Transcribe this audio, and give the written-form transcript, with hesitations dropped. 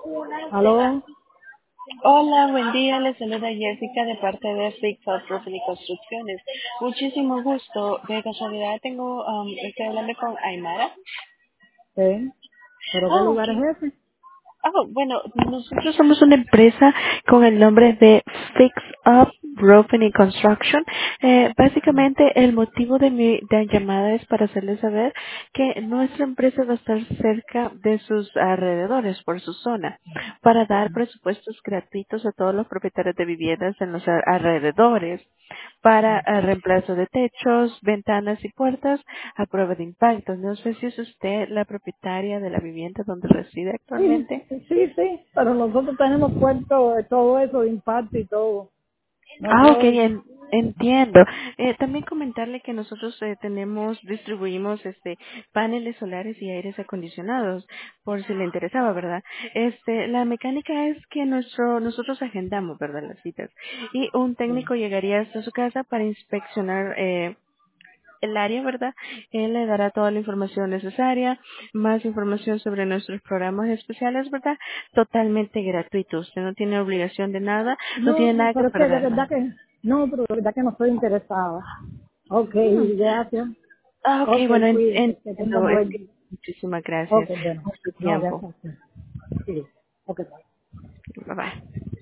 ¿Aló? Hola, buen día. Les saluda Jessica de parte de Fix Up Roofing y Construcciones. Muchísimo gusto. De casualidad estoy hablando con Aymara. Sí. ¿Pero qué Oh, lugar ok. es ese? Bueno, nosotros somos una empresa con el nombre de Fix Up Roofing and Construction. Básicamente, el motivo de mi llamada es para hacerles saber que nuestra empresa va a estar cerca de sus alrededores, por su zona, para dar presupuestos gratuitos a todos los propietarios de viviendas en los alrededores, para reemplazo de techos, ventanas y puertas a prueba de impacto. No sé si es usted la propietaria de la vivienda donde reside Sí, actualmente. sí, sí, pero nosotros tenemos puesto todo eso de impacto y todo. Ah, ok, Nosotros, entiendo. También comentarle que nosotros distribuimos paneles solares y aires acondicionados, por si le interesaba, ¿verdad? La mecánica es que nosotros agendamos, ¿verdad? Las citas. Y un técnico llegaría hasta su casa para inspeccionar, el área, ¿verdad? Él le dará toda la información necesaria, más información sobre nuestros programas especiales, ¿verdad? Totalmente gratuito. Usted no tiene obligación de nada, no no, tiene nada que pero es que de perder. verdad que, no, pero de verdad que no estoy interesada. Ok, Mm. gracias. Ah, ok, Ok, bueno, cuídese, que tenga entiendo. buen día. Muchísimas Ok, gracias bueno, por su no, ya tiempo. está. Sí, ok, bye. Bye bye.